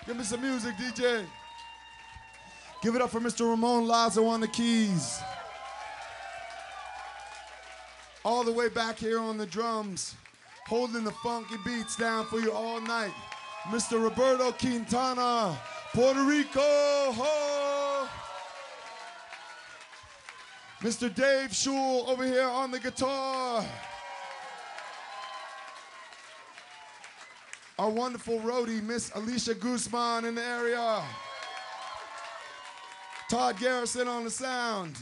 Give me some music, DJ. Give it up for Mr. Ramon Lazo on the keys. All the way back here on the drums, holding the funky beats down for you all night. Mr. Roberto Quintana, Puerto Rico, ho! Mr. Dave Schul over here on the guitar. Our wonderful roadie, Miss Alicia Guzman in the area. Todd Garrison on the sound.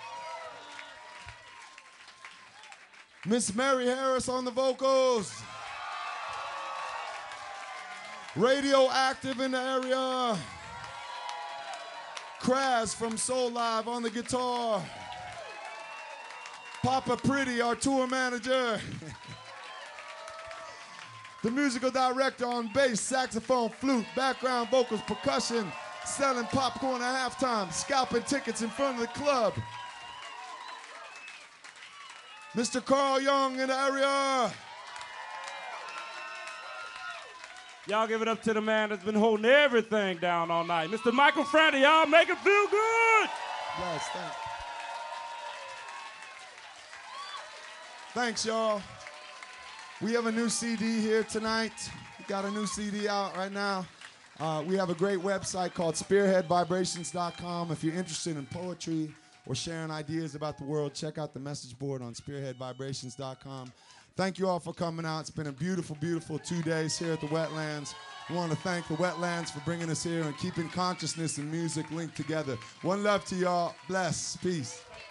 Miss Mary Harris on the vocals. Radioactive in the area. Kraz from Soul Live on the guitar. Papa Pretty, our tour manager. The musical director on bass, saxophone, flute, background vocals, percussion, selling popcorn at halftime, scalping tickets in front of the club. Mr. Carl Young in the area. Y'all give it up to the man that's been holding everything down all night. Mr. Michael Franti, y'all make it feel good. Yes, thanks. Thanks, y'all. We have a new CD here tonight. We got a new CD out right now. We have a great website called SpearheadVibrations.com. If you're interested in poetry or sharing ideas about the world, check out the message board on SpearheadVibrations.com. Thank you all for coming out. It's been a beautiful, beautiful 2 days here at the Wetlands. We want to thank the Wetlands for bringing us here and keeping consciousness and music linked together. One love to y'all. Bless. Peace.